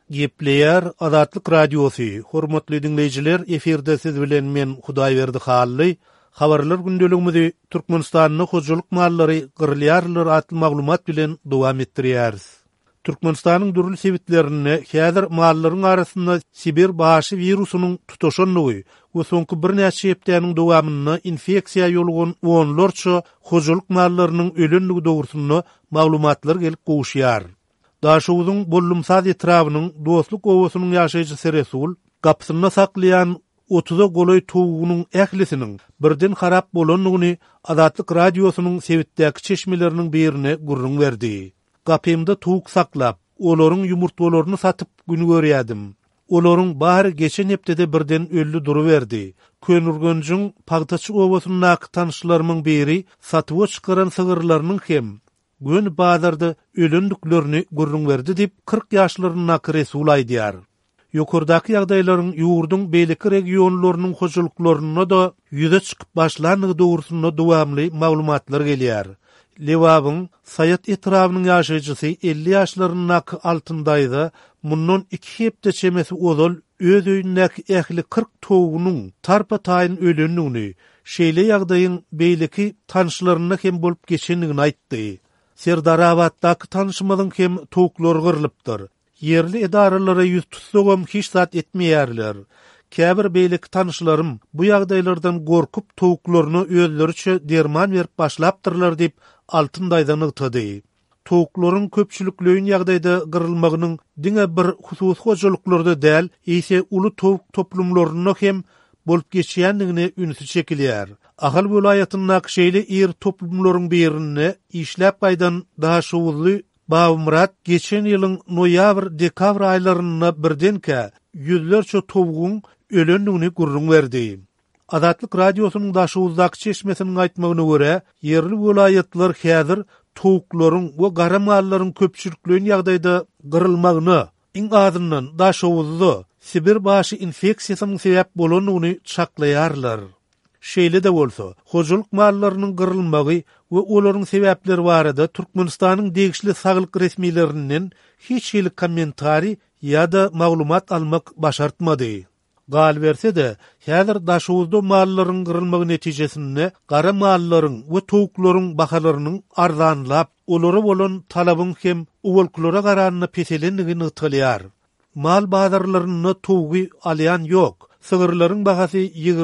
Gepleyer Azatlyk Radiosu. Hormatly dinleyijiler, eferde siz bilen men Hudaýberdi Hally. Habarlar gündeligimizi Türkmenistanyň hojuluk mallary gyrylýarlar atly maglumat bilen dowam etdirýäris. Türkmenistanyň dürli sebitlerini häzir mallaryň arasynda Sibir başy virusynyň tutaşanlygy we soňky bir näçe hepdeniň dowamyny infeksiýa ýolugan onlarça hojuluk mallarynyň ölenligi dogrusyny maglumatlar gelip gowuşýar. Daşuwuzyň bollumsaz etrawynyň dostluk owasynyň ýaşaýjysy Resul gapsyna saklayan 30 goloy tuğunun ählisiniň birden harap bolanlygyny Azatlyk Radiosynyň sebitdäki çeşmeleriniň birine gurrun berdi. Gapymda tuğuk saklap, olaryň ýumurtalaryny satyp gün görýädim. Olaryň bary geçen hepdede birden öllü duruverdi. Könürgönjüň Pagtaçy owasynyň tanışlarymyň biri satyp çykaran sygyrlarynyň hem gün bazarda ölendiklerini gurrun berdi dip 40 ýaşlaryň Resul aýdýar. Ýokurdaky ýagdaýlaryň ýurdun beýleki regionlarynyň hojuluklaryna da ýüze çykyp başlandygy dogrusyna dowamly maglumatlar gelýär. Lewabyň Sayat etrawynyň ýaşaýjysy 50 ýaşlaryň altyndaýdy. Mundan 2 hepde çemesi ozal öz öýündäki ähli 40 togunyň tarpa taýyn ölenligini, şeýle ýagdaýyň beýleki tanışlaryna hem bolup geçenligini aýtdy. Serdarabatdaky tanışmadan hem toguklar gyrylypdyr. Yerli edaralara ýüz tutsagam hiç zat etmeýärler. Käbir beýleki tanışlarym bu ýagdaýlardan gorkup toguklaryny özleriçe derman berip başlapdyrlar dip altyndaýdan ýtdy. Toguklaryň köpçüliklüğün ýagdaýda gyrylmagynyň diňe bir husus hojuluklarda däl, ise uly toguk toplumlaryna hem bolup geçýändigine ünsü çekilýär. Ahal welaýatynyň şeýle ir toplumlaryň birine işläp gaýdan daha şowuzly Bawumrat geçen ýylyň noýabr-dekabr aýlaryna birdenke ýüzlerçe toguň ölenligini gurrun berdi. Azatlyk Radiosynyň daşuwuzdaky çeşmesiniň aýtmagyna görä, yerli welaýatlar häzir toguklaryň we gara mallaryň köpçüliklüğün ýagdaýda gyrylmagyny, iň azyndan daşuwuzda Sibir başy infeksiýasynyň sebäp bolanlygyny çaklaýarlar. Şeýle de bolsa, hojuluk mallarynyň gyrylmagy we olaryň sebäpleri barada Türkmenistanyň degişli saglyk resmiýetlerinden hiç ýyly kommentari ýa-da maglumat almak başartmady. Gal berse de, häzir daşuwuzda mallaryň gyrylmagy netijesinde gara mallaryň we toguklaryň bahalarynyň arzanlap, olary bolan talabyň hem uwalklara garanyny peselenligini ýytylýar. Mal bazarlaryny togugy alýan ýok. Sygyrlaryň bahasy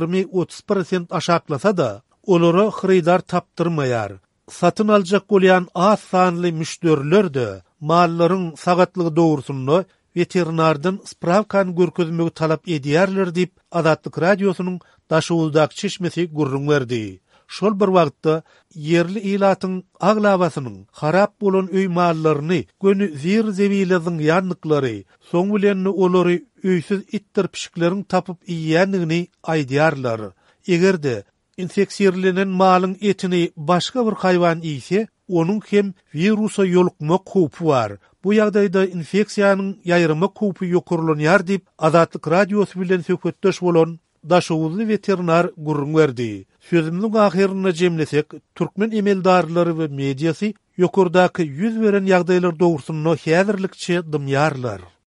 20-30% aşaklasa da, olary xyridar tapdyrmaýar. Satyn aljak bolýan az sanly müşteriler de mallaryň sagatlygy dogrusyny veterinardan spravkan görkezmegi talap edýärler dip Azatlyk Radiosynyň daşuwuzdaky çeşmesi gurrun berdi. Şol bir wagtda yerli ilatyň aglawasynyň harap bolan öý mallaryny gönü zir zebileziň ýanlyklary, soň bilen olary öýsiz ittir pişiklerin tapıp iýýändigini aýdýarlar. Egerde infeksiyerlenen malyň etini başga bir haýwan ýese, onuň hem virusa ýolukma howpy bar. Bu ýagdaýda infeksiýanyň ýaýryma howpy ýokurlanýar dip Azatlyk Radiosy bilen söhbetdeş bolan daşuwuzly veterinar gurrun berdi. Sözümniň ahyryna jemlesek, türkmen emeldarlary we mediasy ýokurdaky ýüz beren ýagdaýlar dogrusyny häzirlikçe dymýarlar.